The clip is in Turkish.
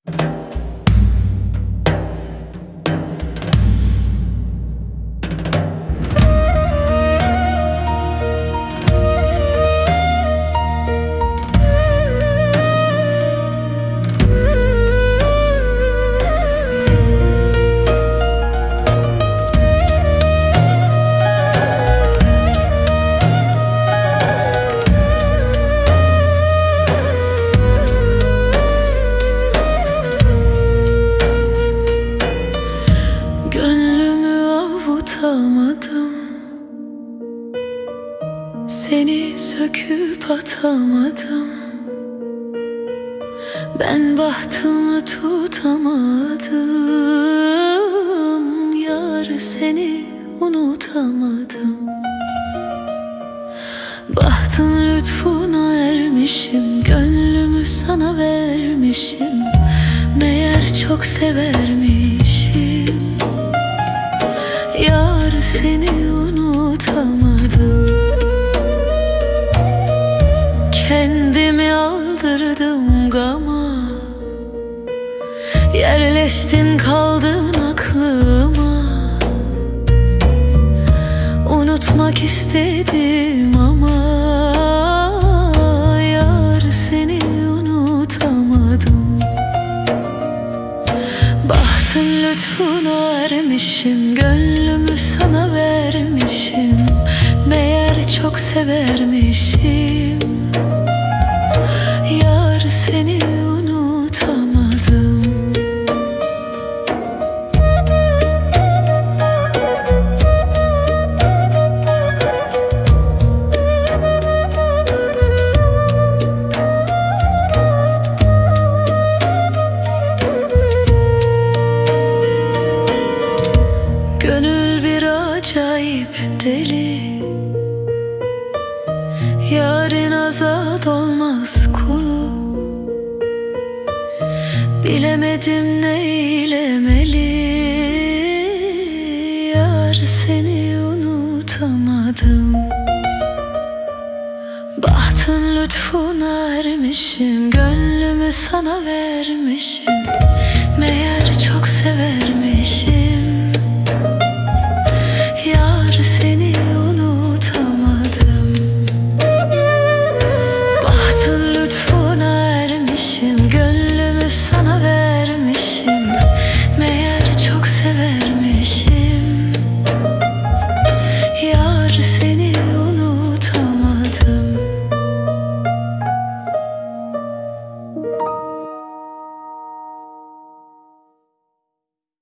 Seni söküp atamadım. Ben bahtımı tutamadım. Yar seni unutamadım. Bahtın lütfuna ermişim, gönlümü sana vermişim. Meğer çok severmişim. Yar seni unutamadım. Kendimi aldırdım gama. Yerleştin kaldın aklıma. Unutmak istedim ama yar seni unutamadım. Bahtın lütfuna ermişim, gönlümü sana vermişim. Meğer çok severmişim. Yar seni unutamadım. Gönül bir acayip deli. Yarın azat olmaz kulu. Bilemedim neylemeli. Yar seni unutamadım. Bahtın lütfuna ermişim, gönlümü sana vermişim. Meğer çok sever